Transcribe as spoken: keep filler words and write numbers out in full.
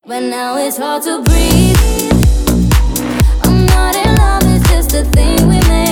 but now it's hard to breathe. I'm not in love, it's just a thing we made.